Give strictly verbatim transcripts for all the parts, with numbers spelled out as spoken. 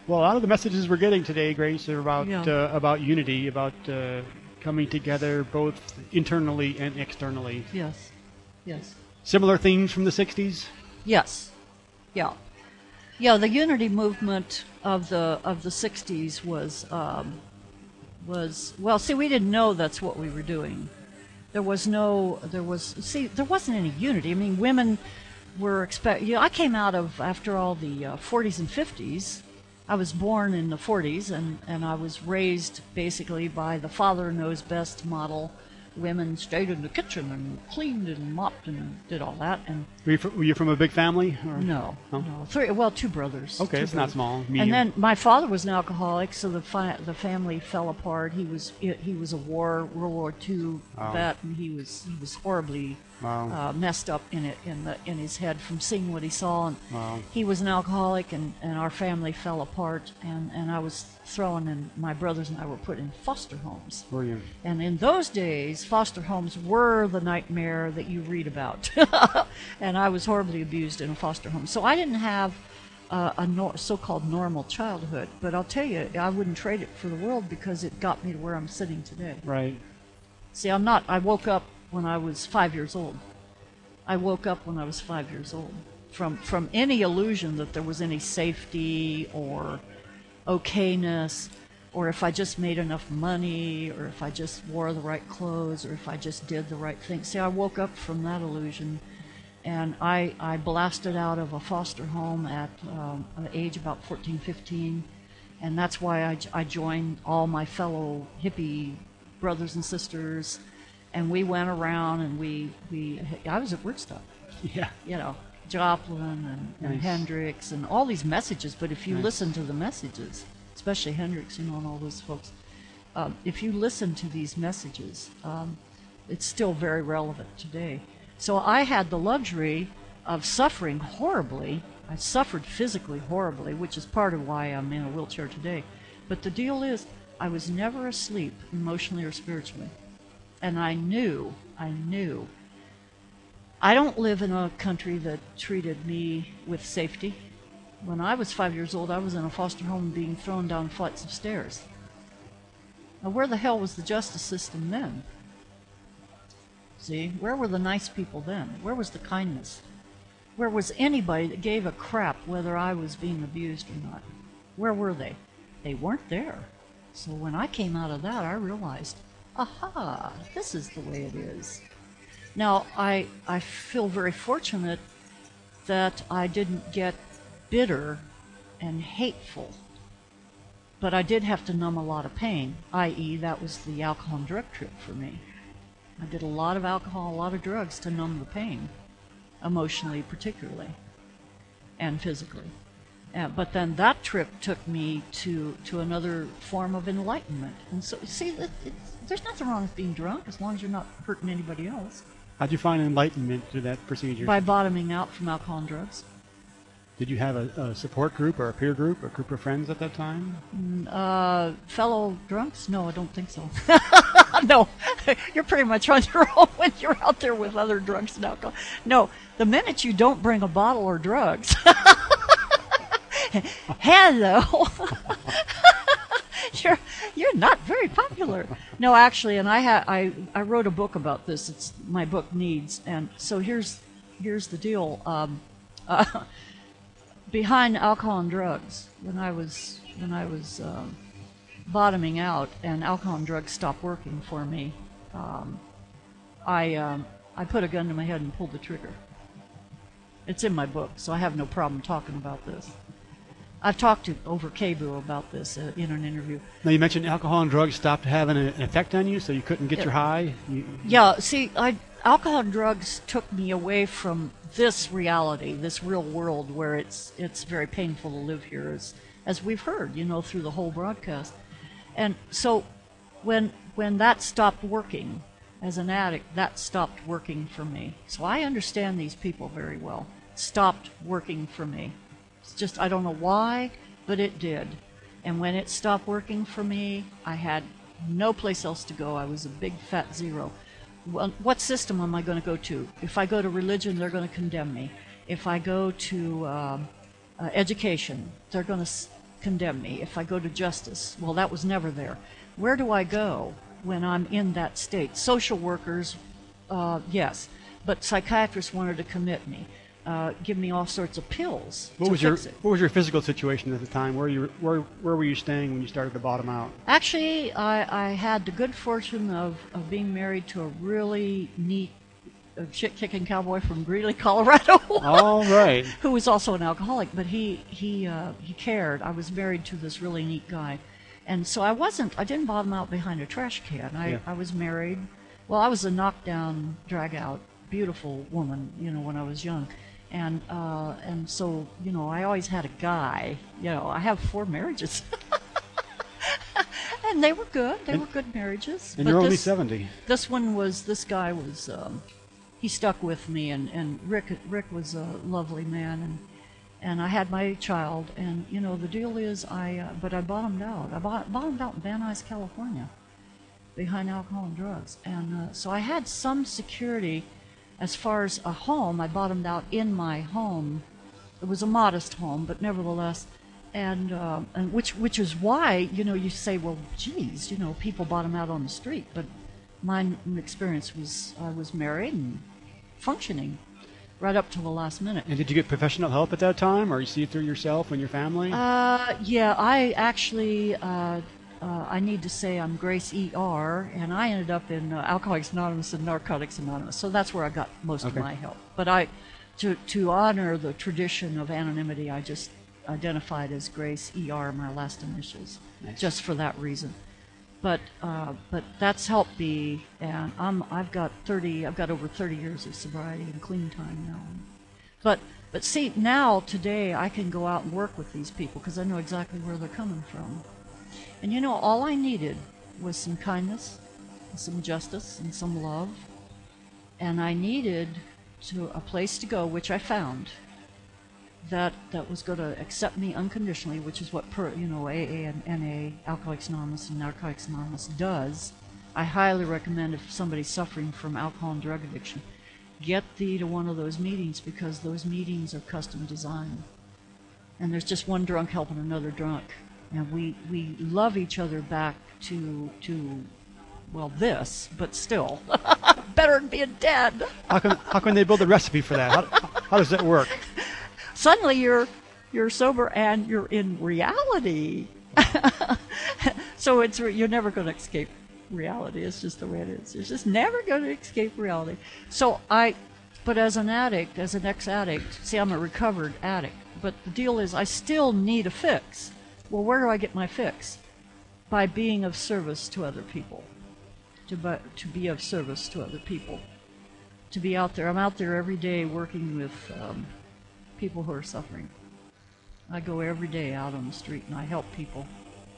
Well, a lot of the messages we're getting today, Grace, are about Yeah. uh, about unity, about uh, coming together both internally and externally. Yes. Yes. Similar themes from the sixties? Yes. Yeah. Yeah, the unity movement of the of the sixties was um, was well, see, we didn't know that's what we were doing. There was no there was see, there wasn't any unity. I mean, women were expect you know, I came out of, after all, the uh, forties and fifties. I was born in the forties, and, and I was raised basically by the father knows best model. Women stayed in the kitchen and cleaned and mopped and did all that. And Were you, fr- were you from a big family? Or? no, Oh. no, three. Well, two brothers. Okay, two it's brothers. not small. Medium. And then my father was an alcoholic, so the fi- the family fell apart. He was he was a war World War Two Wow. vet, and he was he was horribly Wow. uh, messed up in it in the in his head from seeing what he saw. And Wow. he was an alcoholic, and, and our family fell apart. And, and I was thrown, and my brothers and I were put in foster homes. Were you? And in those days, foster homes were the nightmare that you read about. And I was horribly abused in a foster home. So I didn't have uh, a nor- so-called normal childhood. But I'll tell you, I wouldn't trade it for the world, because it got me to where I'm sitting today. Right. See, I'm not, I woke up when I was five years old. I woke up when I was five years old. From, from any illusion that there was any safety or okayness, or if I just made enough money, or if I just wore the right clothes, or if I just did the right thing. See, I woke up from that illusion, and I, I blasted out of a foster home at um, an age about fourteen, fifteen, and that's why I, I joined all my fellow hippie brothers and sisters, and we went around, and we, we I was at Woodstock, Yeah. you know, Joplin and, and Nice. Hendrix and all these messages. But if you Nice. listen to the messages, especially Hendrix, you know, and all those folks, um, if you listen to these messages, um, it's still very relevant today. So I had the luxury of suffering horribly. I suffered physically horribly, which is part of why I'm in a wheelchair today. But the deal is, I was never asleep emotionally or spiritually. And I knew, I knew I don't live in a country that treated me with safety. When I was five years old, I was in a foster home being thrown down flights of stairs. Now, where the hell was the justice system then? See, where were the nice people then? Where was the kindness? Where was anybody that gave a crap whether I was being abused or not? Where were they? They weren't there. So when I came out of that, I realized, aha, this is the way it is. Now, I, I feel very fortunate that I didn't get bitter and hateful, but I did have to numb a lot of pain, that is that was the alcohol and drug trip for me. I did a lot of alcohol, a lot of drugs to numb the pain, emotionally particularly, and physically. Uh, but then that trip took me to, to another form of enlightenment. And so, see, it, it's, there's nothing wrong with being drunk as long as you're not hurting anybody else. How'd you find enlightenment through that procedure? By bottoming out from alcohol and drugs. Did you have a, a support group or a peer group or a group of friends at that time? Uh, fellow drunks? No, I don't think so. No, you're pretty much on your own when you're out there with other drunks and alcohol. No, the minute you don't bring a bottle or drugs, hello, you're you're not very popular. No, actually, and I ha- I I wrote a book about this. It's my book Needs, and so here's here's the deal. Um, uh, behind alcohol and drugs, when I was when I was um, bottoming out and alcohol and drugs stopped working for me, um, I um, I put a gun to my head and pulled the trigger. It's in my book, so I have no problem talking about this. I've talked to over K B U about this uh, in an interview. Now, you mentioned alcohol and drugs stopped having an effect on you, so you couldn't get Yeah. your high? You, Yeah, see, I, alcohol and drugs took me away from this reality, this real world where it's it's very painful to live here, as as we've heard, you know, through the whole broadcast. And so when when that stopped working, as an addict, that stopped working for me. So I understand these people very well. Stopped working for me. It's just, I don't know why, but it did. And when it stopped working for me, I had no place else to go. I was a big fat zero. Well, what system am I going to go to? If I go to religion, they're going to condemn me. If I go to um, uh, education, they're going to condemn me. If I go to justice, well, that was never there. Where do I go when I'm in that state? Social workers, uh, yes, but psychiatrists wanted to commit me, uh, give me all sorts of pills What to was your fix it. What was your physical situation at the time? Where you where where were you staying when you started to bottom out? Actually, I, I had the good fortune of, of being married to a really neat uh, shit-kicking cowboy from Greeley, Colorado. All right. Who was also an alcoholic, but he he uh, he cared. I was married to this really neat guy, and so I wasn't. I didn't bottom out behind a trash can. I Yeah. I was married. Well, I was a knockdown, drag-out, beautiful woman, you know, when I was young, and uh, and so you know, I always had a guy. You know, I have four marriages. And they were good. They And- were good marriages. And but you're only this, seventy. this one was. This guy was. Um, he stuck with me, and, and Rick. Rick was a lovely man, and and I had my child. And you know, the deal is, I. Uh, but I bottomed out. I bot- bottomed out in Van Nuys, California, behind alcohol and drugs, and uh, so I had some security as far as a home. I bottomed out in my home. It was a modest home, but nevertheless. And, uh, and which which is why, you know, you say, well, geez, you know, people bottom out on the street. But my experience was I was married and functioning right up till the last minute. And did you get professional help at that time, or you see it through yourself and your family? Uh, yeah, I actually, uh, uh, I need to say I'm Grace E R, and I ended up in uh, Alcoholics Anonymous and Narcotics Anonymous. So that's where I got most Okay. of my help. But I, to to honor the tradition of anonymity, I just identified as Grace E R, my last initials, Nice. just for that reason. But uh, but that's helped me, and I'm I've got thirty I've got over thirty years of sobriety and clean time now. But but see, now today I can go out and work with these people because I know exactly where they're coming from. And you know, all I needed was some kindness, and some justice, and some love, and I needed to a place to go, which I found. That that was going to accept me unconditionally, which is what per, you know A A and N A, Alcoholics Anonymous and Narcotics Anonymous does. I highly recommend if somebody's suffering from alcohol and drug addiction, get thee to one of those meetings because those meetings are custom designed. And there's just one drunk helping another drunk, and we we love each other back to to well this, but still better than being dead. How can how can they build a recipe for that? How, how does that work? Suddenly you're you're sober and you're in reality. So it's you're never going to escape reality. It's just the way it is. You're just never going to escape reality. So I, but as an addict, as an ex-addict, see, I'm a recovered addict. But the deal is, I still need a fix. Well, where do I get my fix? By being of service to other people. To be, to be of service to other people. To be out there. I'm out there every day working with. Um, people who are suffering. I go every day out on the street and I help people.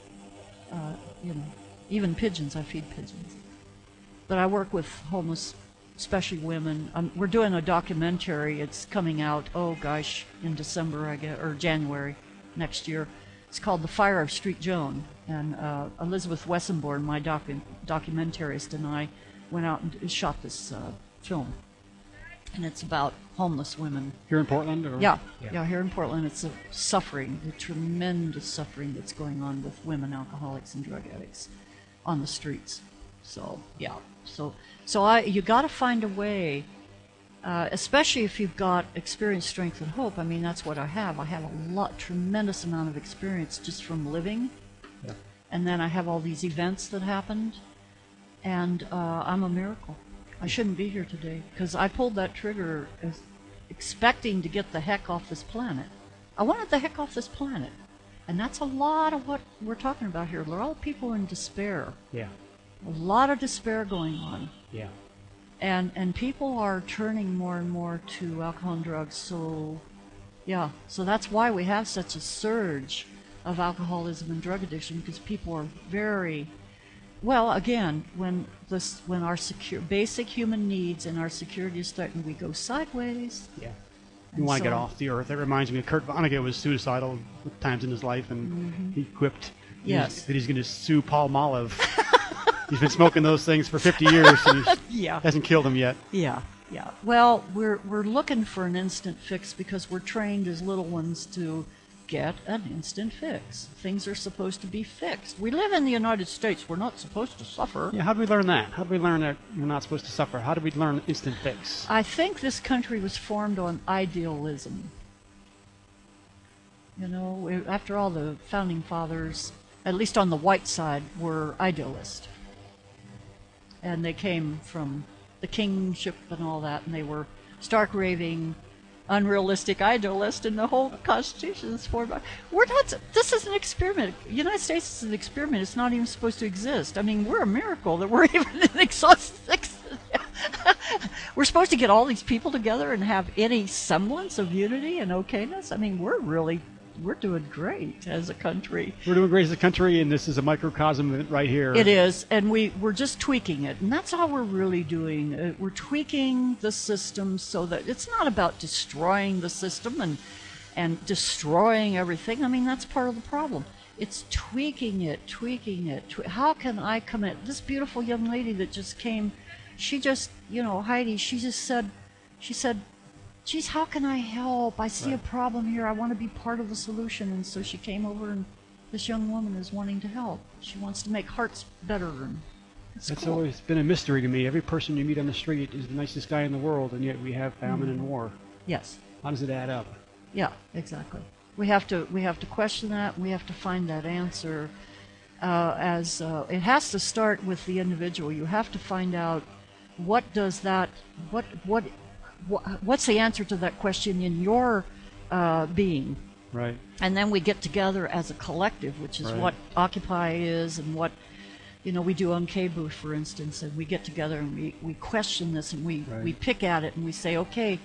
Uh, you know, even pigeons, I feed pigeons. But I work with homeless, especially women. Um, we're doing a documentary. It's coming out, oh gosh, in December, I guess, or January next year. It's called The Fire of Street Joan. And uh, Elizabeth Wessenborn, my docu- documentarist, and I went out and shot this uh, film. And it's about homeless women. Here in Portland? Or? Yeah, Yeah. yeah, here in Portland, it's the suffering, the tremendous suffering that's going on with women alcoholics and drug addicts on the streets. So, yeah, so so I you got to find a way, uh, especially if you've got experience, strength, and hope. I mean, that's what I have. I have a lot, tremendous amount of experience just from living, Yeah. and then I have all these events that happened, and uh, I'm a miracle. I shouldn't be here today because I pulled that trigger as expecting to get the heck off this planet. I wanted the heck off this planet. And that's a lot of what we're talking about here. They're all people in despair. Yeah. A lot of despair going on. Yeah. And and people are turning more and more to alcohol and drugs. So, yeah. So that's why we have such a surge of alcoholism and drug addiction because people are very... Well, again, when this, when our secure, basic human needs and our security is threatened, we go sideways. Yeah. You And want to get so- off the earth. It reminds me of Kurt Vonnegut was suicidal times in his life, and he quipped Mm-hmm. Yes. that he's going to sue Paul Molive. He's been smoking those things for fifty years, and he Yeah. hasn't killed him yet. Yeah, yeah. Well, we're we're looking for an instant fix because we're trained as little ones to get an instant fix. Things are supposed to be fixed. We live in the United States. We're not supposed to suffer. Yeah, how do we learn that? How do we learn that we're not supposed to suffer? How do we learn instant fix? I think this country was formed on idealism. You know, after all, the founding fathers, at least on the white side, were idealists. And they came from the kingship and all that, and they were stark raving, unrealistic idealists, and the whole Constitution is formed by. We're not. This is an experiment. The United States is an experiment. It's not even supposed to exist. I mean, we're a miracle that we're even in existence. We're supposed to get all these people together and have any semblance of unity and okayness. I mean, we're really. We're doing great as a country. We're doing great as a country, and this is a microcosm of it right here. It is, and we, we're just tweaking it, and that's all we're really doing. Uh, we're tweaking the system so that it's not about destroying the system and, and destroying everything. I mean, that's part of the problem. It's tweaking it, tweaking it. Twe- How can I commit? This beautiful young lady that just came, she just, you know, Heidi, she just said, she said, geez, how can I help? I see Right. a problem here. I want to be part of the solution. And so she came over, and this young woman is wanting to help. She wants to make hearts better. And it's That's cool. always been a mystery to me. Every person you meet on the street is the nicest guy in the world, and yet we have famine and war. Yes. How does it add up? Yeah, exactly. We have to we have to question that. We have to find that answer. Uh, as uh, it has to start with the individual. You have to find out what does that what what. What's the answer to that question in your uh, being? Right. And then we get together as a collective, which is Right. what Occupy is, and what, you know, we do on K-Booth, for instance, and we get together and we, we question this, and we, Right. we pick at it, and we say, okay,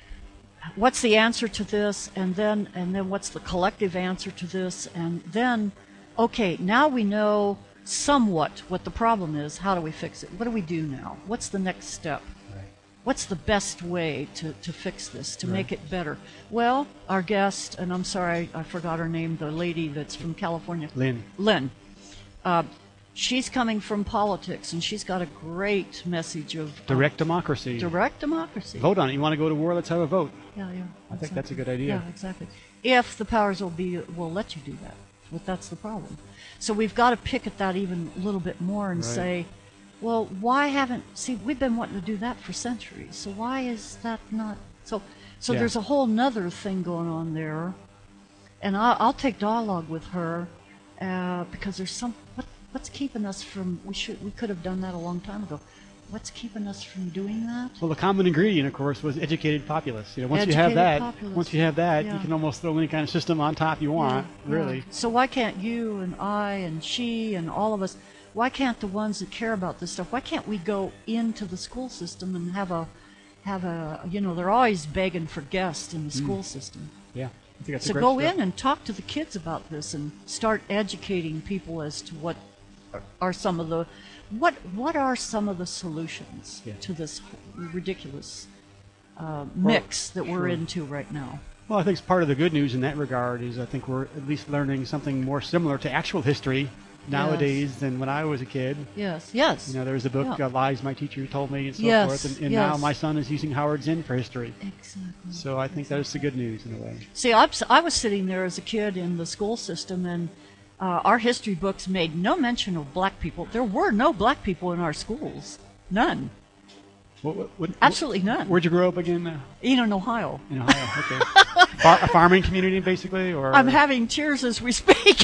what's the answer to this? And then, and then what's the collective answer to this? And then, okay, now we know somewhat what the problem is. How do we fix it? What do we do now? What's the next step? What's the best way to, to fix this, to Right. make it better? Well, our guest, and I'm sorry, I forgot her name, the lady that's from California. Lynn. Lynn. Uh, she's coming from politics, and she's got a great message of uh, Direct democracy. direct democracy. Vote on it. You want to go to war? Let's have a vote. Yeah, yeah. I think that's a good idea. Yeah, exactly. If the powers will be will let you do that, but that's the problem. So we've got to pick at that even a little bit more and Right. say, well, why haven't, see, we've been wanting to do that for centuries, so why is that not, so so Yeah. there's a whole nother thing going on there, and I'll, I'll take dialogue with her, uh, because there's some, what, what's keeping us from, we should, we could have done that a long time ago, what's keeping us from doing that? Well, the common ingredient, of course, was educated populace. You know, once you have Educated that, populace. once you have that, you Yeah. can almost throw any kind of system on top you want. Yeah, Really. yeah. So why can't you and I and she and all of us, why can't the ones that care about this stuff, why can't we go into the school system and have a, have a, you know, they're always begging for guests in the school system. Yeah. I think that's a So great go step. in and talk to the kids about this and start educating people as to what are some of the, what what are some of the solutions Yeah. to this ridiculous uh, mix that we're sure. into right now. Well, I think part of the good news in that regard is I think we're at least learning something more similar to actual history nowadays than when I was a kid. Yes, yes. You know, there was a book, Yeah. uh, Lies My Teacher Told Me, and so Yes, forth. And, and now yes. my son is using Howard Zinn for history. Exactly. So I think that's the good news in a way. See, I was, I was sitting there as a kid in the school system, and uh, our history books made no mention of black people. There were no black people in our schools. None. What, what, what, Absolutely none. Where'd you grow up again? Uh, Eno, Ohio. in Ohio. Okay. Far, a farming community, basically, or I'm having tears as we speak.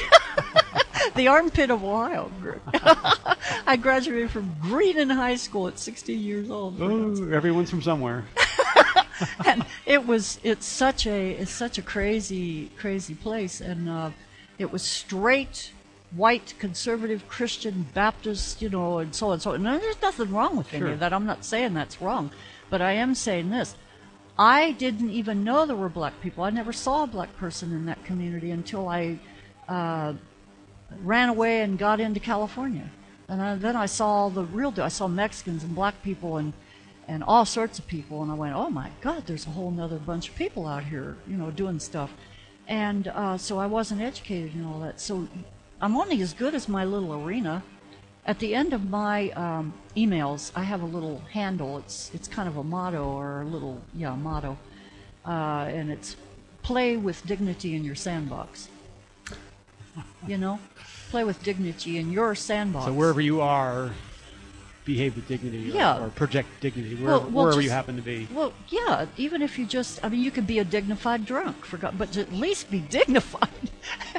The armpit of Ohio. I graduated from Greenon High School at sixteen years old. Oh, everyone's from somewhere. And it was it's such a it's such a crazy crazy place, and uh, it was straight white conservative Christian Baptist, you know, and so on and so on. And there's nothing wrong with any Sure. of that. I'm not saying that's wrong, but I am saying this. I didn't even know there were black people. I never saw a black person in that community until I uh, ran away and got into California. And I, then I saw the real deal. I saw Mexicans and black people and and all sorts of people, and I went, oh my God, there's a whole nother bunch of people out here, you know, doing stuff. And uh, so I wasn't educated in all that. So I'm only as good as my little arena. At the end of my um, emails, I have a little handle. It's it's kind of a motto or a little, yeah, motto. Uh, and it's play with dignity in your sandbox. You know, play with dignity in your sandbox. So wherever you are, behave with dignity, or, Yeah. or project dignity, wherever, Well- well, wherever you just- happen to be. Well, yeah, even if you just, I mean, you could be a dignified drunk, for God, but at least be dignified.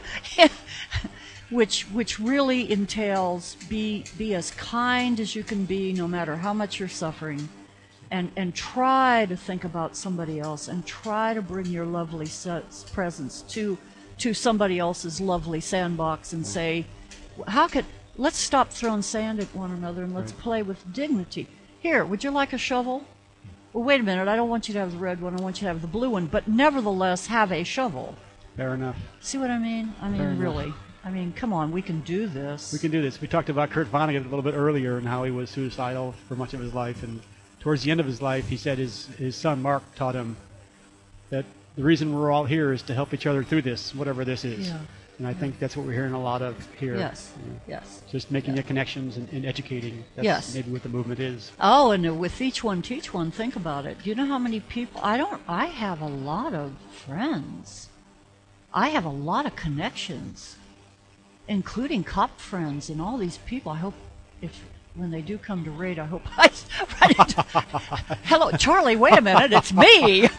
which which really entails be be as kind as you can be, no matter how much you're suffering, and and try to think about somebody else, and try to bring your lovely se- presence to to somebody else's lovely sandbox, and say, how could let's stop throwing sand at one another, and let's Right. play with dignity. Here, would you like a shovel? Well, wait a minute, I don't want you to have the red one, I want you to have the blue one, but nevertheless have a shovel. Fair enough. See what I mean? I mean, Fair enough. really. I mean, come on, we can do this. We can do this. We talked about Kurt Vonnegut a little bit earlier and how he was suicidal for much of his life. And towards the end of his life, he said his, his son Mark taught him that the reason we're all here is to help each other through this, whatever this is. Yeah. And I think that's what we're hearing a lot of here. Yes, Yeah. yes. Just making Yeah. the connections and, and educating. That's Yes. maybe what the movement is. Oh, and with each one teach one, think about it. Do you know how many people, I don't, I have a lot of friends. I have a lot of connections, including cop friends and all these people. I hope if, when they do come to raid, I hope I run into, hello, Charlie, wait a minute, it's me.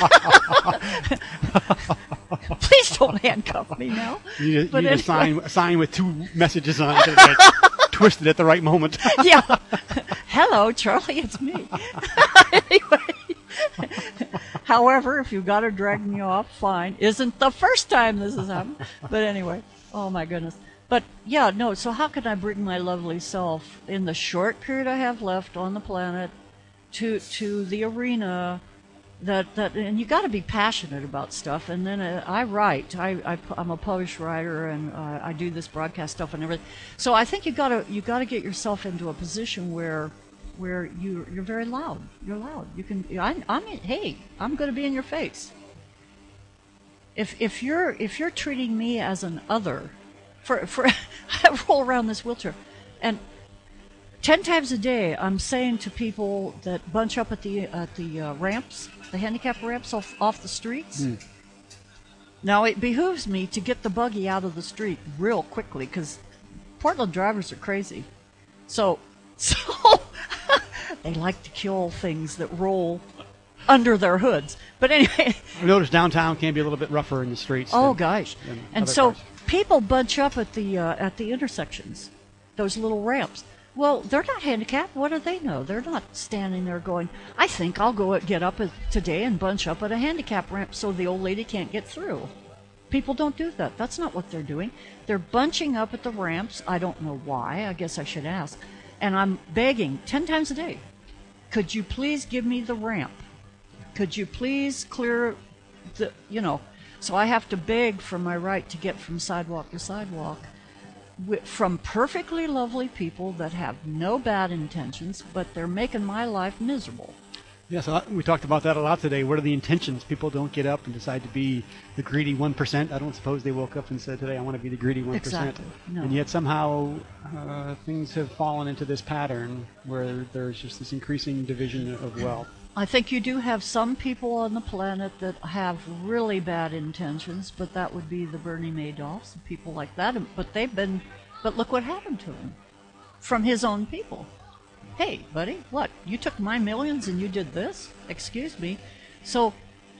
Please don't handcuff me now. You need, But you need anyway. a, sign, a sign with two messages on it that get twisted at the right moment. Yeah. Hello, Charlie, it's me. Anyway. However, if you've got to drag me off, fine. Isn't the first time this has happened. But anyway, oh my goodness. But yeah, no, so how can I bring my lovely self in the short period I have left on the planet to to the arena that, that and you got to be passionate about stuff. And then uh, I write. I, I I'm a published writer, and uh, I do this broadcast stuff and everything. So I think you got to you got to get yourself into a position where where you you're very loud. You're loud. You can. I, I mean, hey, I'm going to be in your face. If if you're if you're treating me as an other, for for I roll around this wheelchair, and ten times a day I'm saying to people that bunch up at the at the uh, ramps, the handicap ramps off off the streets. Mm. Now it behooves me to get the buggy out of the street real quickly because Portland drivers are crazy. So so they like to kill things that roll under their hoods. But anyway. I noticed downtown can be a little bit rougher in the streets. Oh than- gosh. than And other so parts. people bunch up at the uh, at the intersections, those little ramps. Well, they're not handicapped. What do they know? They're not standing there going, I think I'll go get up at, today and bunch up at a handicap ramp so the old lady can't get through. People don't do that. That's not what they're doing. They're bunching up at the ramps. I don't know why. I guess I should ask. And I'm begging ten times a day, could you please give me the ramp? Could you please clear the, you know, so I have to beg for my right to get from sidewalk to sidewalk wi- from perfectly lovely people that have no bad intentions, but they're making my life miserable. Yeah, so we talked about that a lot today. What are the intentions? People don't get up and decide to be the greedy one percent. I don't suppose they woke up and said, today I want to be the greedy one percent. Exactly. No. And yet somehow uh, things have fallen into this pattern where there's just this increasing division of wealth. I think you do have some people on the planet that have really bad intentions, but that would be the Bernie Madoffs and people like that. And- But they've been, but look what happened to him from his own people. Hey, buddy, what? You took my millions and you did this? Excuse me. So,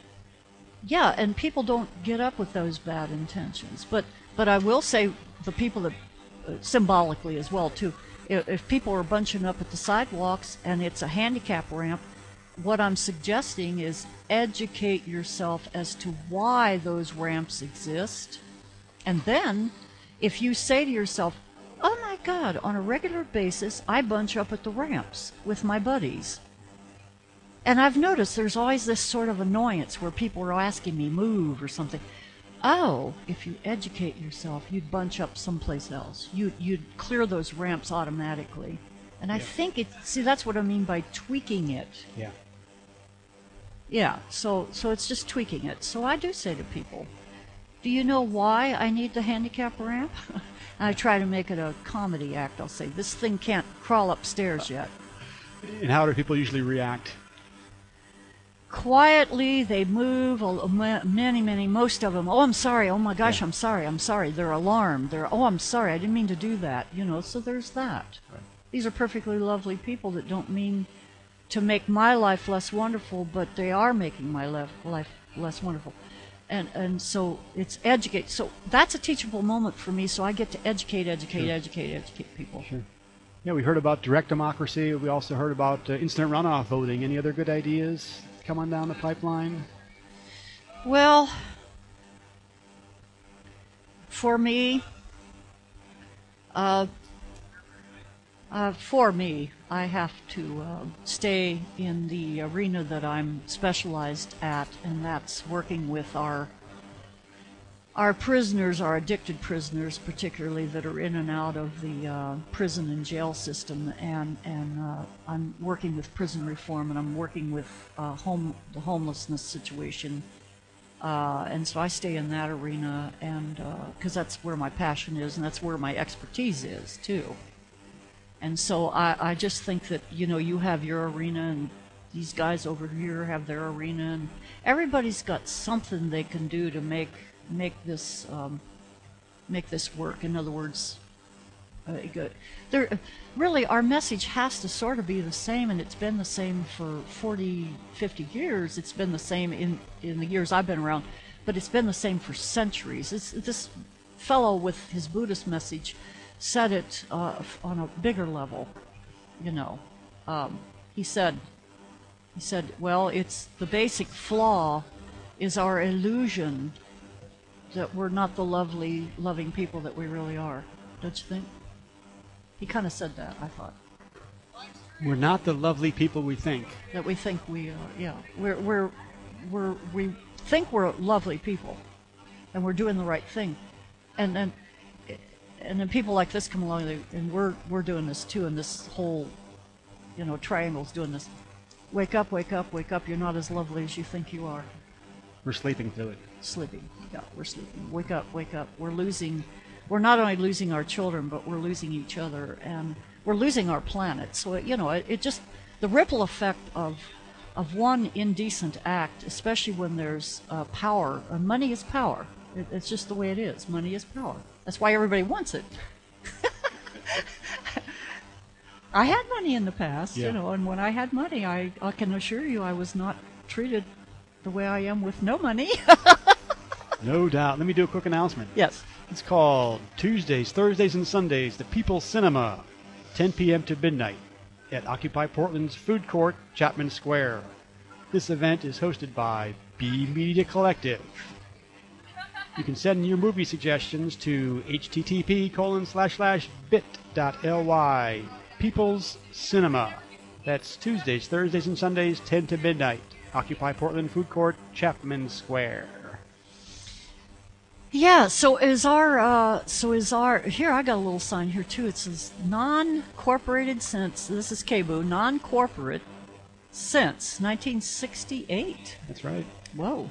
yeah, and people don't get up with those bad intentions. But, but I will say the people that, uh, symbolically as well, too, if, if people are bunching up at the sidewalks and it's a handicap ramp, what I'm suggesting is educate yourself as to why those ramps exist. And then, if you say to yourself, oh my God, on a regular basis, I bunch up at the ramps with my buddies. And I've noticed there's always this sort of annoyance where people are asking me, move or something. Oh, if you educate yourself, you'd bunch up someplace else. You'd, you'd clear those ramps automatically. And I Yeah. think it, see, that's what I mean by tweaking it. Yeah. Yeah, so so it's just tweaking it. So I do say to people, do you know why I need the handicap ramp? And I try to make it a comedy act. I'll say, this thing can't crawl upstairs yet. And how do people usually react? quietly they move, a- ma- many, many, most of them. Oh, I'm sorry. Oh my gosh, Yeah. I'm sorry. I'm sorry. They're alarmed. They're, oh, I'm sorry. I didn't mean to do that. You know, so there's that. Right. These are perfectly lovely people that don't mean to make my life less wonderful, but they are making my life, life less wonderful. And and so it's educate. So that's a teachable moment for me. So I get to educate, educate, Sure. educate, educate people. Sure. Yeah, we heard about direct democracy. We also heard about uh, instant runoff voting. Any other good ideas coming down the pipeline? Well, for me, uh, uh, for me, I have to uh, stay in the arena that I'm specialized at, and that's working with our our prisoners, our addicted prisoners, particularly that are in and out of the uh, prison and jail system. And and uh, I'm working with prison reform, and I'm working with uh, home the homelessness situation. Uh, and so I stay in that arena, and because that's where my passion is, and that's where my expertise is too. And so I, I just think that, you know, you have your arena, and these guys over here have their arena, and everybody's got something they can do to make make this um, make this work. In other words, uh, go- there really our message has to sort of be the same, and it's been the same for forty, fifty years. It's been the same in in the years I've been around, but it's been the same for centuries. It's, this fellow with his Buddhist message said it uh, f- on a bigger level. You know, um, he said he said, well, it's the basic flaw is our illusion that we're not the lovely, loving people that we really are. Don't you think? He kind of said that, I thought. We're not the lovely people we think. That we think we are, yeah. We're, we're, we're, we think we're lovely people, and we're doing the right thing. And then, and then people like this come along, and they- and we're, we're doing this too, and this whole, you know, triangle's doing this. Wake up, wake up, wake up. You're not as lovely as you think you are. We're sleeping through it. Sleeping. Yeah, we're sleeping. Wake up, wake up. We're losing, we're not only losing our children, but we're losing each other, and we're losing our planet. So, it, you know, it, it just, the ripple effect of of one indecent act, especially when there's uh, power, uh, money is power. It, it's just the way it is. Money is power. That's why everybody wants it. I had money in the past, Yeah. you know, and when I had money, I, I can assure you I was not treated the way I am with no money. No doubt. Let me do a quick announcement. Yes. It's called Tuesdays, Thursdays, and Sundays, the People's Cinema, ten p.m. to midnight at Occupy Portland's Food Court, Chapman Square. This event is hosted by B Media Collective. You can send your movie suggestions to http colon slash slash bit.ly People's Cinema. That's Tuesdays, Thursdays, and Sundays, ten to midnight. Occupy Portland Food Court, Chapman Square. Yeah, so is our, uh, so is our, here I got a little sign here too. It says non-corporated since, this is K B U, non-corporate since nineteen sixty-eight. That's right. Whoa.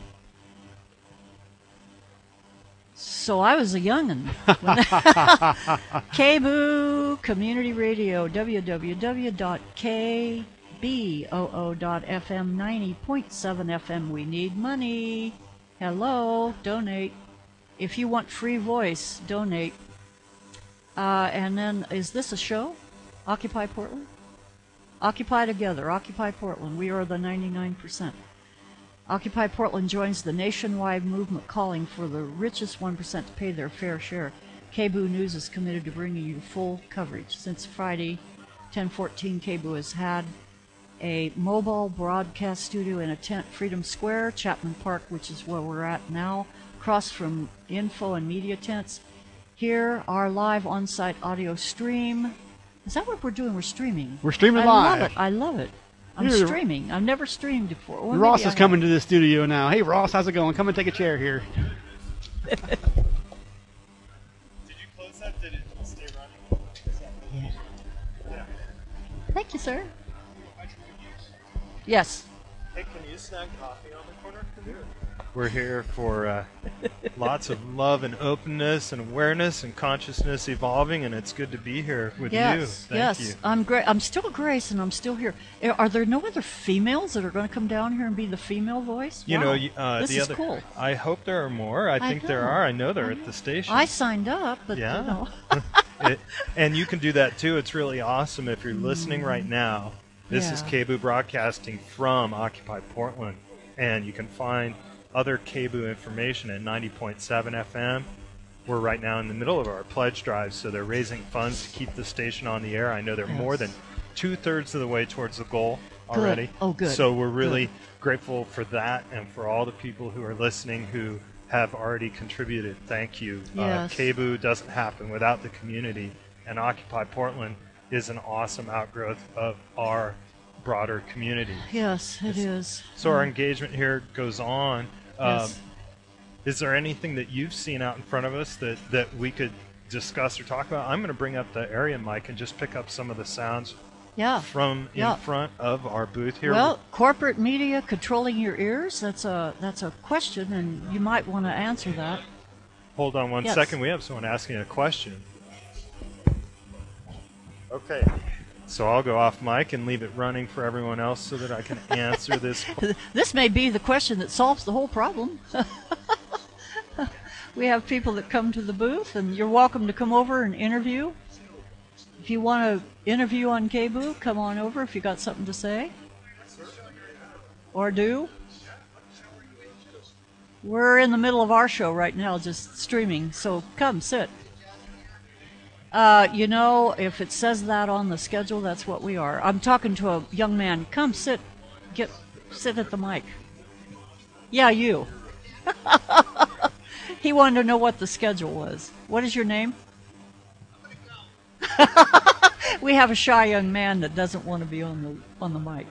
So I was a youngin'. K B U Community Radio, w w w dot k boo dot f m, ninety point seven F M. We need money. Hello, donate. If you want free voice, donate. Uh, and then, is this a show? Occupy Portland? Occupy together. Occupy Portland. We are the ninety-nine percent. Occupy Portland joins the nationwide movement calling for the richest one percent to pay their fair share. K B U News is committed to bringing you full coverage. Since Friday, ten fourteen, K B U has had a mobile broadcast studio in a tent, Freedom Square, Chapman Park, which is where we're at now, across from info and media tents. Here, our live on-site audio stream. Is that what we're doing? We're streaming. We're streaming I live. love it. I love it. I'm Here- streaming. I've never streamed before. Well, Ross maybe is I coming to the studio now. Hey, Ross, how's it going? Come and take a chair here. Did you close that? Did it stay running? have. Yeah. Yeah. Thank you, sir. Yes. Hey, can you snag coffee on the corner? We're here for uh, lots of love and openness and awareness and consciousness evolving, and it's good to be here with you. Yes, Thank yes. you. I'm great. I'm still Grace, and I'm still here. Are are there no other females that are going to come down here and be the female voice? You Wow. know, y- uh, this the is other. cool. I hope there are more. I I think there know. are. I know they're I at know. the station. I signed up, but Yeah. you know. It, and you can do that too. It's really awesome if you're listening right now. This is Yeah. K B U broadcasting from Occupy Portland, and you can find other K B U information at ninety point seven F M. We're right now in the middle of our pledge drive, so they're raising funds to keep the station on the air. I know they're Yes. more than two-thirds of the way towards the goal Good. already. Oh, good. So we're really Good. grateful for that, and for all the people who are listening who have already contributed. Thank you. Uh, Yes. K B U doesn't happen without the community, and Occupy Portland is an awesome outgrowth of our broader community. Yes, it is. So our engagement here goes on. Um, Yes. Is there anything that you've seen out in front of us that, that we could discuss or talk about? I'm going to bring up the area mic and just pick up some of the sounds Yeah. from Yeah. in front of our booth here. Well, corporate media controlling your ears, that's a that's a question, and you might want to answer that. Hold on one Yes. second. We have someone asking a question. Okay. So I'll go off mic and leave it running for everyone else so that I can answer this. This may be the question that solves the whole problem. We have people that come to the booth, and you're welcome to come over and interview. If you want to interview on K B U, come on over if you got something to say. Or do. We're in the middle of our show right now, just streaming, so come, sit. Uh, you know, if it says that on the schedule, that's what we are. I'm talking to a young man. Come, sit. Get, sit at the mic. Yeah, you. He wanted to know what the schedule was. What is your name? We have a shy young man that doesn't want to be on the on the mic.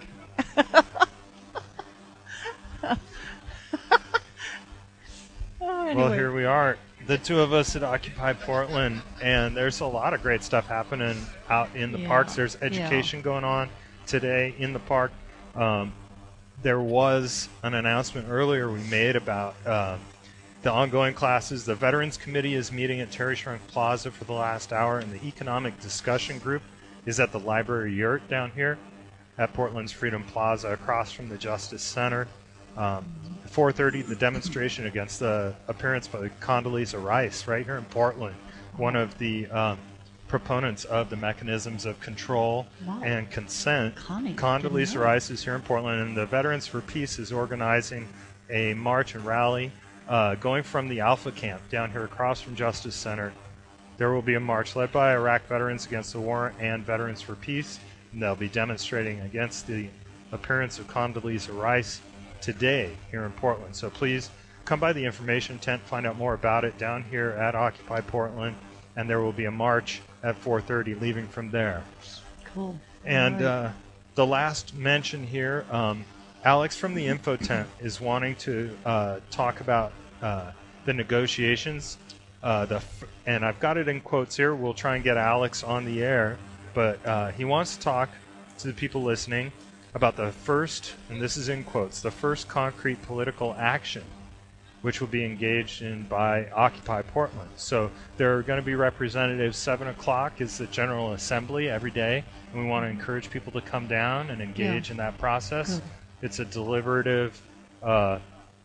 Oh, anyway. Well, here we are, the two of us at Occupy Portland, and there's a lot of great stuff happening out in the Yeah, parks. There's yeah. education going on today in the park. Um, there was an announcement earlier we made about um, the ongoing classes. The Veterans Committee is meeting at Terry Shrunk Plaza for the last hour, and the Economic Discussion Group is at the Library Yurt down here at Portland's Freedom Plaza across from the Justice Center. Um, four thirty, the demonstration against the appearance by Condoleezza Rice right here in Portland, one of the um, proponents of the mechanisms of control Wow. and consent. Connie, Condoleezza didn't know. Rice is here in Portland, and the Veterans for Peace is organizing a march and rally uh, going from the Alpha Camp down here across from Justice Center. There will be a march led by Iraq Veterans Against the War and Veterans for Peace, and they'll be demonstrating against the appearance of Condoleezza Rice today here in Portland. So please come by the information tent, find out more about it down here at Occupy Portland, and there will be a march at four thirty leaving from there. Cool. And All right. uh, the last mention here, um, Alex from the info tent is wanting to uh, talk about uh, the negotiations. Uh, the f- and I've got it in quotes here. We'll try and get Alex on the air, but uh, he wants to talk to the people listening about the first, and this is in quotes, the first concrete political action which will be engaged in by Occupy Portland. So there are going to be representatives. seven o'clock is the General Assembly every day, and we want to encourage people to come down and engage Yeah. in that process. Good. It's a deliberative uh,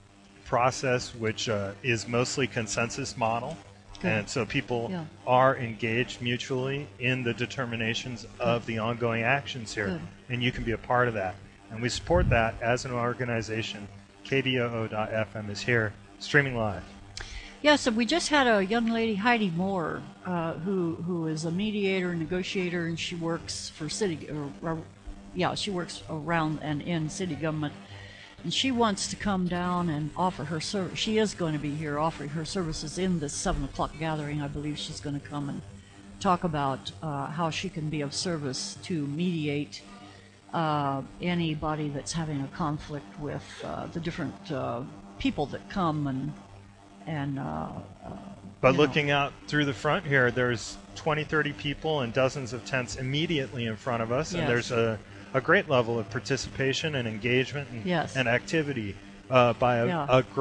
process which uh, is mostly consensus model. Good. And so people Yeah. are engaged mutually in the determinations of the ongoing actions here. Good. And you can be a part of that. And we support that as an organization. K B O O dot F M is here, streaming live. Yes, and we just had a young lady, Heidi Moore, uh, who who is a mediator, negotiator, and she works for city, or, or, yeah, she works around and in city government, and she wants to come down and offer her service. She is going to be here offering her services in this seven o'clock gathering. I believe she's going to come and talk about uh, how she can be of service to mediate uh, anybody that's having a conflict with uh, the different uh, people that come and. And uh, But you know. looking out through the front here, there's twenty, thirty people and dozens of tents immediately in front of us. Yes. And there's a, a great level of participation and engagement and, Yes. and activity uh, by a, Yeah. a great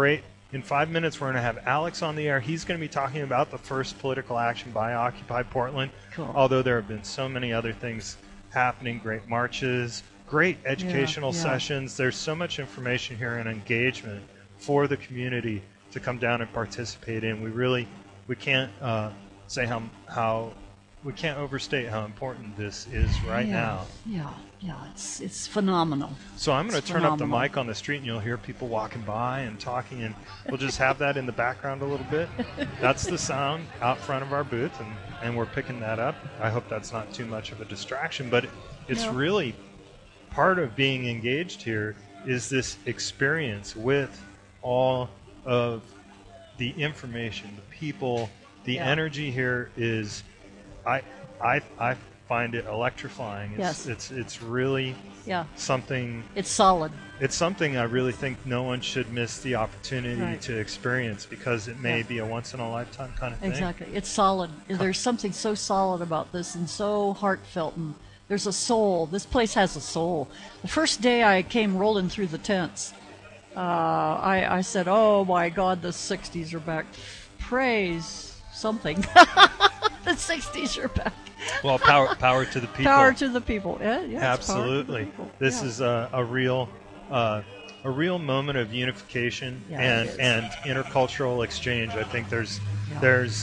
In five minutes, we're going to have Alex on the air. He's going to be talking about the first political action by Occupy Portland. Cool. Although there have been so many other things happening, great marches, great educational yeah. sessions. There's so much information here and engagement for the community to come down and participate in. We really, we can't uh, say how how we can't overstate how important this is right yeah, now. Yeah, yeah, it's it's phenomenal. So I'm going to It's turn up the phenomenal. mic on the street, and you'll hear people walking by and talking, and we'll just have that in the background a little bit. That's the sound out front of our booth, and, and we're picking that up. I hope that's not too much of a distraction, but it's No. really part of being engaged here is this experience with all of the information, the people, the Yeah. energy here is, I, I, I find it electrifying. It's, Yes. it's, it's really Yeah, something. it's solid. It's something I really think no one should miss the opportunity Right. to experience because it may Yeah. be a once in a lifetime kind of thing. Exactly. It's solid. There's something so solid about this and so heartfelt, and there's a soul. This place has a soul. The first day I came rolling through the tents, uh, I, I said, oh my God, the sixties are back. Praise something. The sixties are back. Well, power, power to the people. Power to the people. Yeah, yeah, it's power to the Absolutely. people. This Yeah. is a, a real, uh, a real moment of unification Yeah, and it is. and intercultural exchange. I think there's Yeah. there's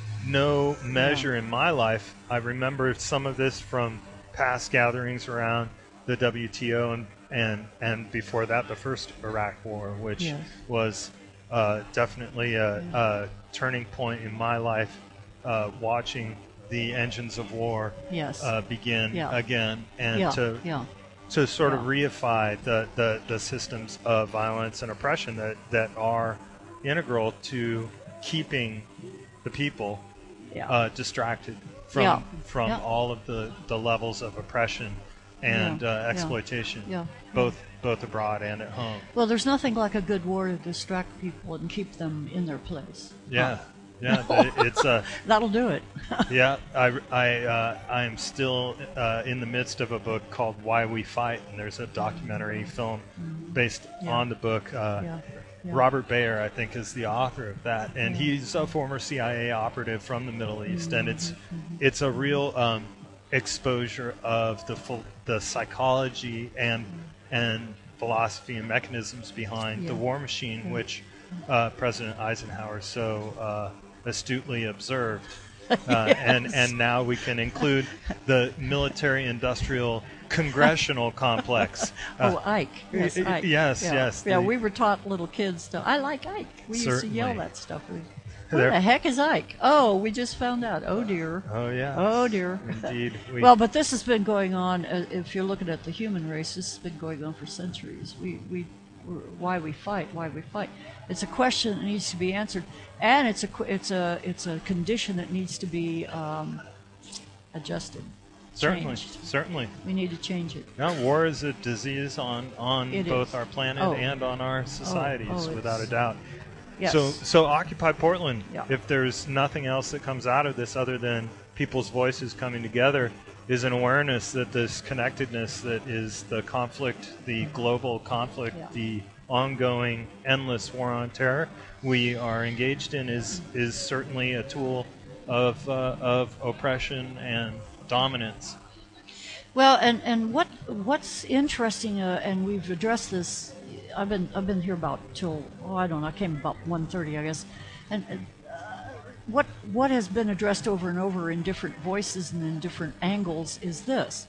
no measure in my life. I remember some of this from past gatherings around the W T O and and and before that the first Iraq War, which Yes. was uh, definitely a, a turning point in my life. Uh, watching the engines of war Yes. uh, begin Yeah. again, and yeah, to yeah. to sort of Yeah. reify the, the, the systems of violence and oppression that, that are integral to keeping the people Yeah. uh, distracted from Yeah. from Yeah. all of the, the levels of oppression and Yeah. uh, Yeah. exploitation, Yeah. both both abroad and at home. Well, there's nothing like a good war to distract people and keep them in their place. Yeah, yeah, but it- it's a. That'll do it. Yeah, I, I, uh, I'm still uh, in the midst of a book called Why We Fight, and there's a documentary film based Yeah. on the book. Uh, Yeah. Yeah. Robert Bayer, I think, is the author of that, and he's a former C I A operative from the Middle East, and it's it's a real um, exposure of the full, the psychology and and philosophy and mechanisms behind the Yeah. war machine, which uh, President Eisenhower so uh, astutely observed. Uh, and and now we can include the military-industrial congressional complex. Oh, Uh, Ike. Yes, y- y- Ike. yes, yeah. yes, Yeah, the- we were taught little kids to, I like Ike. We used to yell Certainly. that stuff. We, Who There- the heck is Ike? Oh, we just found out. Oh, dear. oh yeah. Oh, dear. Indeed. We, Well, but this has been going on, uh, if you're looking at the human race, this has been going on for centuries. We, we, we're- why we fight, why we fight. It's a question that needs to be answered, and it's a, qu- it's a, it's a condition that needs to be um, adjusted, certainly, changed. certainly. We need to change it. Yeah, war is a disease on on It both is. our planet Oh. and on our societies, oh, without a it's- doubt. Yes. So, so Occupy Portland. Yeah. If there's nothing else that comes out of this other than people's voices coming together, is an awareness that this connectedness that is the conflict, the global conflict, Yeah. the ongoing, endless war on terror we are engaged in is is certainly a tool of uh, of oppression and dominance. Well, and, and what what's interesting, uh, and we've addressed this. I've been I've been here about till oh I don't know I came about one thirty I guess, and uh, what what has been addressed over and over in different voices and in different angles is this: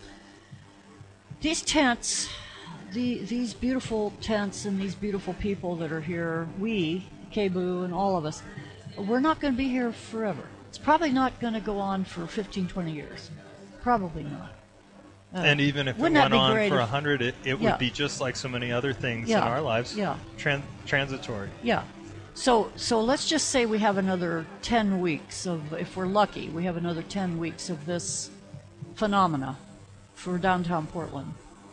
these tents, the these beautiful tents and these beautiful people that are here, we K B U and all of us, we're not going to be here forever. It's probably not going to go on for fifteen, twenty years, probably not. Uh, And even if it wouldn't that went be on great for a if- hundred, it, it Yeah. would be just like so many other things Yeah. in our lives, Yeah. tran- transitory. Yeah. So so let's just say we have another ten weeks of, if we're lucky, we have another ten weeks of this phenomena for downtown Portland.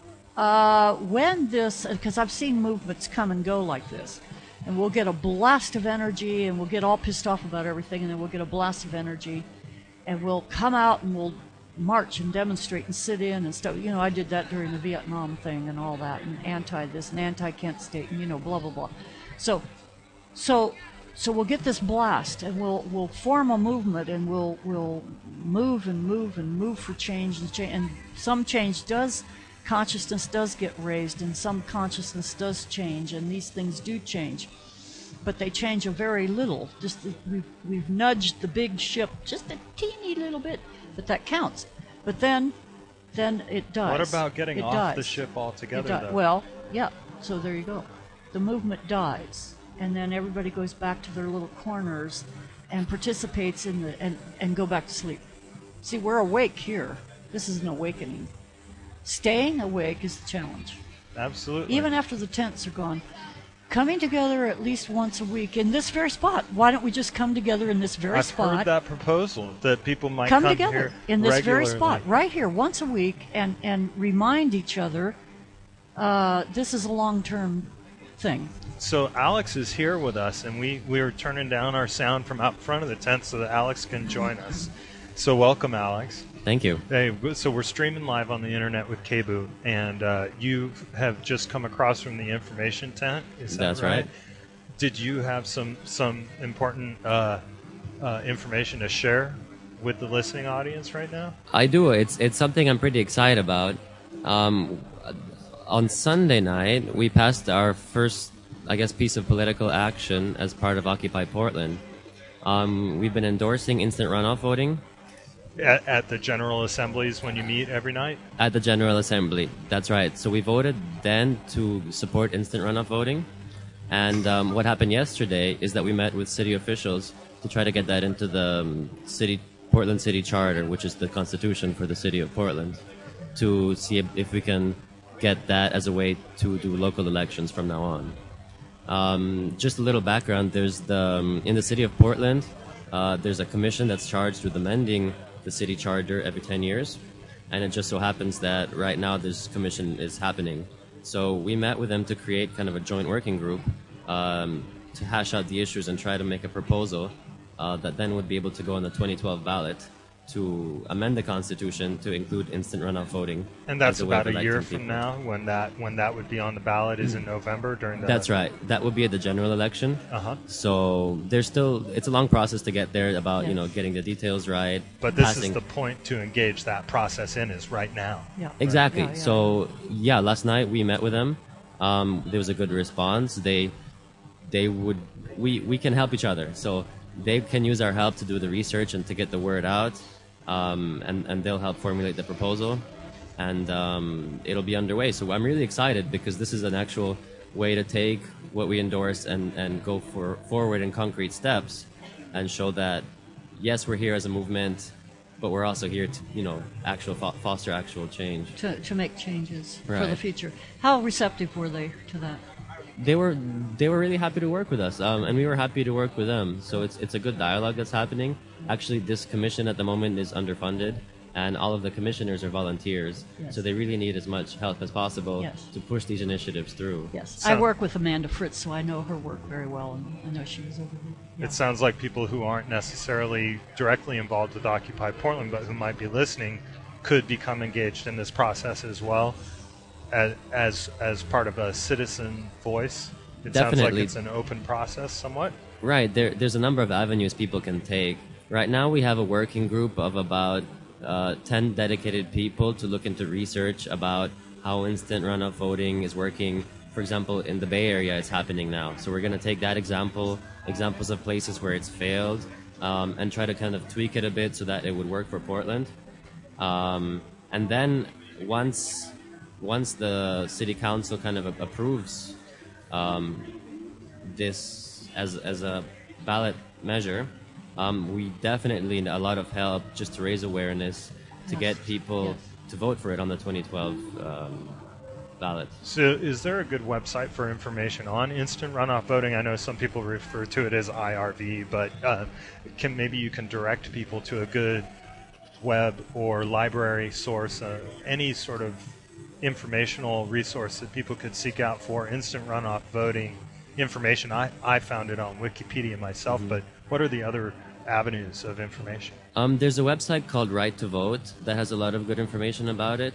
Uh, when this, because I've seen movements come and go like this, and we'll get a blast of energy and we'll get all pissed off about everything, and then we'll get a blast of energy and we'll come out and we'll march and demonstrate and sit in and stuff. You know, I did that during the Vietnam thing and all that, and anti this and anti Kent State and, you know, blah, blah, blah. So So, so we'll get this blast, and we'll we'll form a movement, and we'll we'll move and move and move for change, and change, and some change does, consciousness does get raised, and some consciousness does change, and these things do change, but they change a very little. Just the, we've we've nudged the big ship just a teeny little bit, but that counts. But then, then it dies. What about getting It off dies. the ship It altogether, di- though? Well, yeah. So there you go. The movement dies, and then everybody goes back to their little corners and participates in the and, and go back to sleep. See, we're awake here. This is an awakening. Staying awake is the challenge. Absolutely. Even after the tents are gone, coming together at least once a week in this very spot. Why don't we just come together in this very I've spot? heard that proposal that people might come, come together here in this very regularly. spot right here once a week and and remind each other uh, this is a long-term thing. So Alex is here with us, and we we are turning down our sound from out front of the tent so that Alex can join us. So welcome, Alex. Thank you. Hey, so we're streaming live on the internet with K-Boot, and uh, you have just come across from the information tent. Is that That's right? right. Did you have some some important uh, uh, information to share with the listening audience right now? I do. It's it's something I'm pretty excited about. Um, on Sunday night, we passed our first, I guess, piece of political action as part of Occupy Portland. Um, we've been endorsing instant runoff voting At, at the General Assemblies when you meet every night? at the General Assembly. That's right. So we voted then to support instant runoff voting. And um, what happened yesterday is that we met with city officials to try to get that into the um, city Portland City Charter, which is the constitution for the city of Portland, to see if, if we can get that as a way to do local elections from now on. Um, just a little background: there's the um, in the city of Portland, uh, there's a commission that's charged with amending the city charter every ten years, and it just so happens that right now this commission is happening. So we met with them to create kind of a joint working group um, to hash out the issues and try to make a proposal uh, that then would be able to go on the twenty twelve ballot to amend the Constitution to include instant runoff voting. And that's as a way of about a year electing from people. now when that when that would be on the ballot is in November during the... That's right. That would be at the general election. Uh-huh. So there's still, it's a long process to get there about, you Yeah. know, getting the details right. But this passing. is the point to engage that process in is right now. Yeah. Exactly. Yeah, yeah. So yeah, last night we met with them. Um, there was a good response. They, they would, we, we can help each other. So they can use our help to do the research and to get the word out. Um, and, and they'll help formulate the proposal. And um, it'll be underway. So I'm really excited because this is an actual way to take what we endorse and, and go for forward in concrete steps and show that, yes, we're here as a movement, but we're also here to, you know, actual fo- foster actual change. To, to make changes for the Right. future. How receptive were they to that? They were they were really happy to work with us, um, and we were happy to work with them. So it's it's a good dialogue that's happening. Actually, this commission at the moment is underfunded, and all of the commissioners are volunteers. Yes. So they really need as much help as possible Yes. to push these initiatives through. Yes. So- I work with Amanda Fritz, so I know her work very well, and I know she was over here. Yeah. It sounds like people who aren't necessarily directly involved with Occupy Portland, but who might be listening, could become engaged in this process as well, as as, as part of a citizen voice. It sounds like Definitely. it's an open process somewhat. Right. There, there's a number of avenues people can take. Right now, we have a working group of about uh, ten dedicated people to look into research about how instant runoff voting is working. For example, in the Bay Area, it's happening now. So we're going to take that example, examples of places where it's failed, um, and try to kind of tweak it a bit so that it would work for Portland. Um, and then once once the city council kind of a- approves um, this as as a ballot measure, um, we definitely need a lot of help just to raise awareness to Yes. get people Yes. to vote for it on the twenty twelve um, ballot. So, is there a good website for information on instant runoff voting? I know some people refer to it as I R V, but uh, can maybe you can direct people to a good web or library source, uh, any sort of informational resource that people could seek out for instant runoff voting information. I, I found it on Wikipedia myself, Mm-hmm. but what are the other avenues of information? Um, there's a website called Right to Vote that has a lot of good information about it.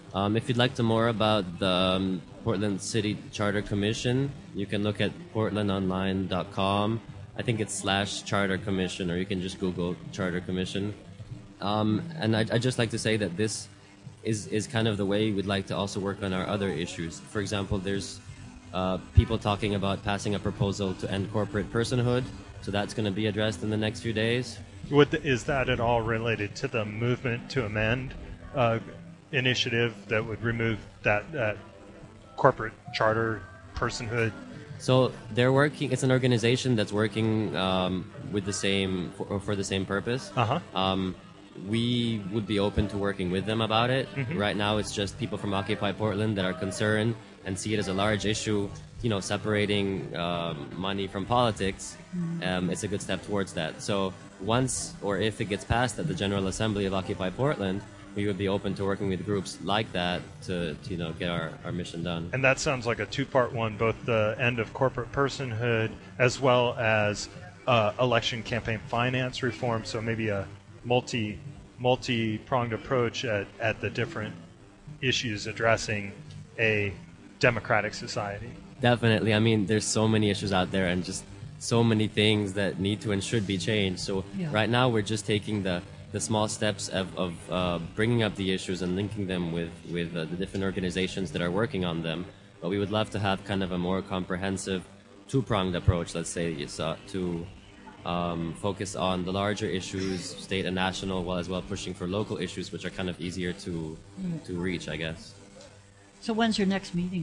Um, if you'd like to more about the um, Portland City Charter Commission, you can look at portland online dot com. I think it's slash Charter Commission, or you can just Google Charter Commission. Um, and I, I'd just like to say that this is, is kind of the way we'd like to also work on our other issues. For example, there's uh, people talking about passing a proposal to end corporate personhood, so that's going to be addressed in the next few days. Would the, is that at all related to the movement to amend uh, initiative that would remove that, that corporate charter personhood? So they're working. It's an organization that's working um, with the same for, for the same purpose. Uh-huh. Um, we would be open to working with them about it. Mm-hmm. Right now, it's just people from Occupy Portland that are concerned and see it as a large issue. You know, separating um, money from politics. Um, it's a good step towards that. So once or if it gets passed at the General Assembly of Occupy Portland, we would be open to working with groups like that to, to you know, get our, our mission done. And that sounds like a two-part one, both the end of corporate personhood as well as uh, election campaign finance reform, so maybe a multi, multi-pronged approach at, at the different issues addressing a democratic society. Definitely. I mean, there's so many issues out there and just so many things that need to and should be changed. So Yeah. right now we're just taking the, the small steps of, of uh, bringing up the issues and linking them with, with uh, the different organizations that are working on them. But we would love to have kind of a more comprehensive two-pronged approach, let's say, so, to um, focus on the larger issues, state and national, while as well pushing for local issues, which are kind of easier to, to reach, I guess. So when's your next meeting?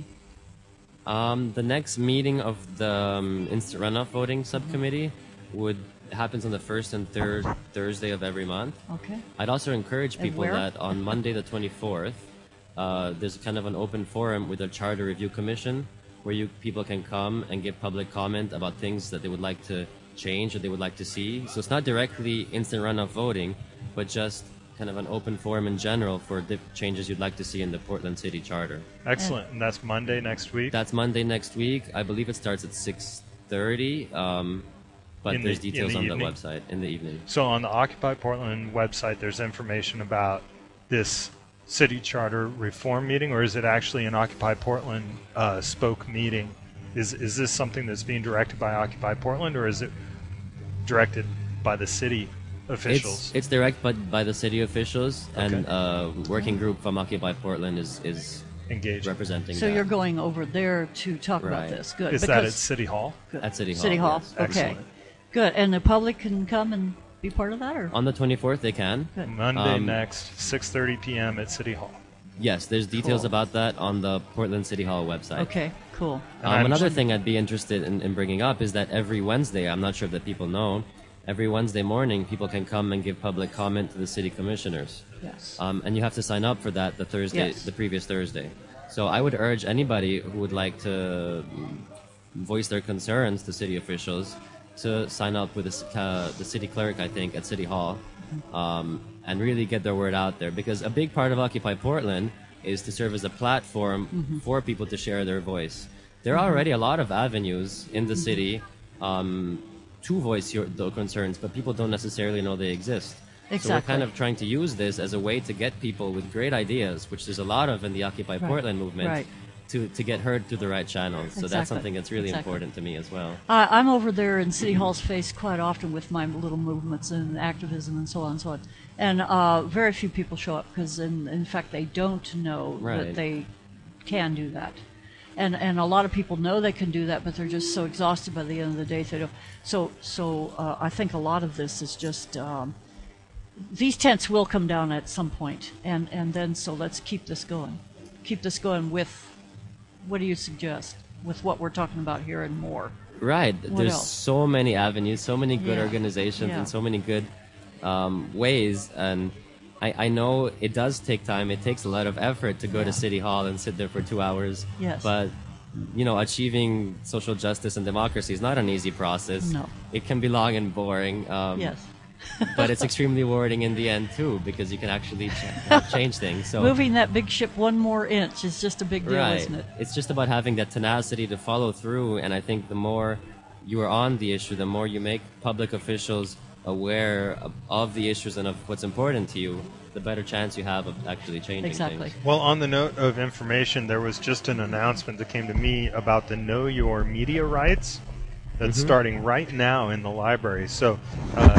Um, the next meeting of the um, instant runoff voting subcommittee would happens on the first and third Thursday of every month. Okay. I'd also encourage And people where? that on Monday the twenty-fourth, uh, there's kind of an open forum with a charter review commission where you people can come and give public comment about things that they would like to change or they would like to see. So it's not directly instant runoff voting, but just kind of an open forum in general for the changes you'd like to see in the Portland City Charter. Excellent. And that's Monday next week? That's Monday next week. I believe it starts at six thirty, um, but In the- there's in details the on the evening? website in the evening. So on the Occupy Portland website, there's information about this city charter reform meeting, or is it actually an Occupy Portland uh, spoke meeting? Is is this something that's being directed by Occupy Portland, or is it directed by the city officials? It's, it's directed by, by the city officials, and Okay. uh, working group from Occupy Portland is, is Engaged. representing So that you're going over there to talk about Right. this. Good. Is that at because- City Hall? good. at City Hall, City Hall. yes. Okay. Excellent. Good. And the public can come and be part of that, or On the twenty-fourth, they can. Good. Monday Um, next, six thirty p.m. at City Hall. Yes, there's details Cool. about that on the Portland City Hall website. Okay. Cool. And Um, I'm- another thing I'd be interested in, in bringing up is that every Wednesday, I'm not sure if that people know, every Wednesday morning, people can come and give public comment to the city commissioners. Yes. Um, and you have to sign up for that the Thursday, Yes. the previous Thursday. So I would urge anybody who would like to mm, voice their concerns to city officials to sign up with the, c- uh, the city clerk, I think, at City Hall, um, and really get their word out there. Because a big part of Occupy Portland is to serve as a platform for people to share their voice. There are already a lot of avenues in the city um, to voice your the concerns, but people don't necessarily know they exist. So we're Exactly. kind of trying to use this as a way to get people with great ideas, which there's a lot of in the Occupy Right. Portland movement, Right. to, to get heard through the right channels. So that's Exactly. something that's really Exactly. important to me as well. I, I'm over there in City Hall's face quite often with my little movements and activism and so on and so on. And uh, very few people show up because, in, in fact, they don't know Right. that they can do that. And and a lot of people know they can do that, but they're just so exhausted by the end of the day. They don't. So so uh, I think a lot of this is just um, these tents will come down at some point, and and then so let's keep this going, keep this going with. What do you suggest with what we're talking about here and more? Right. What There's else? so many avenues, so many good Yeah. organizations, Yeah. and so many good um, ways. And I, I know it does take time. It takes a lot of effort to go Yeah. to City Hall and sit there for two hours. Yes. But, you know, achieving social justice and democracy is not an easy process. No. It can be long and boring. Um, Yes. but it's extremely rewarding in the end, too, because you can actually ch- help change things. So Moving that big ship one more inch is just a big deal, right. isn't it? It's just about having that tenacity to follow through, and I think the more you are on the issue, the more you make public officials aware of, of the issues and of what's important to you, the better chance you have of actually changing Exactly. things. Well, on the note of information, there was just an announcement that came to me about the Know Your Media Rights that's starting right now in the library. So, uh,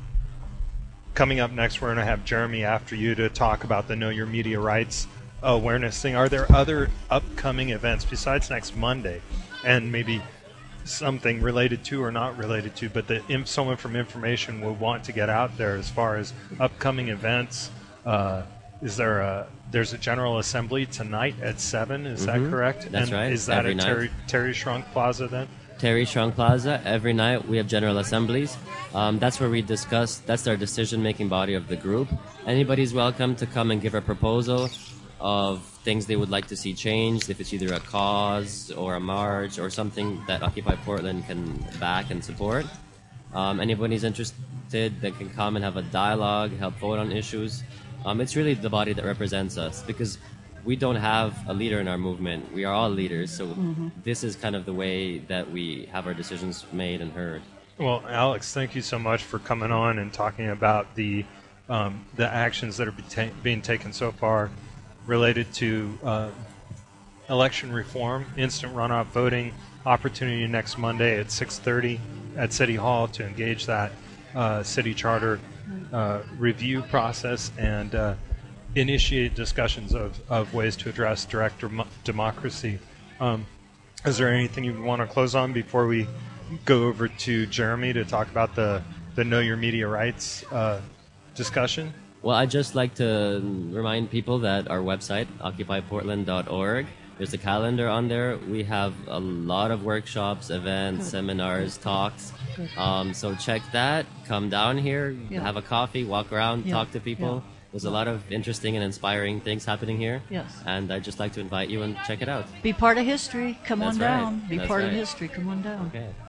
coming up next, we're going to have Jeremy after you to talk about the Know Your Media Rights awareness thing. Are there other upcoming events besides next Monday, and maybe something related to or not related to, but that if someone from information will want to get out there as far as upcoming events? Uh, is there a there's a General Assembly tonight at seven? Is that correct? That's and right, Is that every at night. Terry, Terry Shrunk Plaza then? Terry Strong Plaza, every night we have general assemblies. Um, that's where we discuss, that's our decision-making body of the group. Anybody's welcome to come and give a proposal of things they would like to see changed, if it's either a cause or a march or something that Occupy Portland can back and support. Um, anybody's interested that can come and have a dialogue, help vote on issues. Um, it's really the body that represents us, because we don't have a leader in our movement. We are all leaders, so this is kind of the way that we have our decisions made and heard. Well, Alex, thank you so much for coming on and talking about the um, the actions that are be ta- being taken so far related to uh, election reform, instant runoff voting opportunity next Monday at six thirty at City Hall to engage that uh, city charter uh, review process and uh, initiate discussions of, of ways to address direct dem- democracy. Um, is there anything you want to close on before we go over to Jeremy to talk about the, the Know Your Media Rights uh, discussion? Well, I'd just like to remind people that our website, occupy portland dot org, there's a calendar on there. We have a lot of workshops, events, seminars, talks. Um, so check that. Come down here, Yeah. have a coffee, walk around, Yeah. talk to people. Yeah. There's a lot of interesting and inspiring things happening here. Yes. And I'd just like to invite you and check it out. Be part of history. Come That's on right. down. Be That's part of right. history. Come on down. Okay.